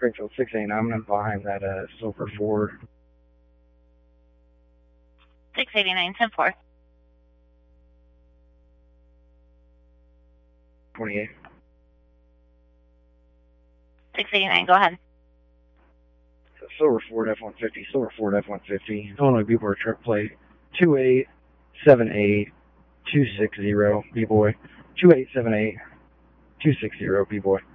Springfield 689 behind that silver Ford. 689, 10-4. 28. 689, go ahead. Silver Ford F-150, Silver Ford F-150, Illinois B-Boy truck plate 2878260, B-Boy, 2878260, B-Boy.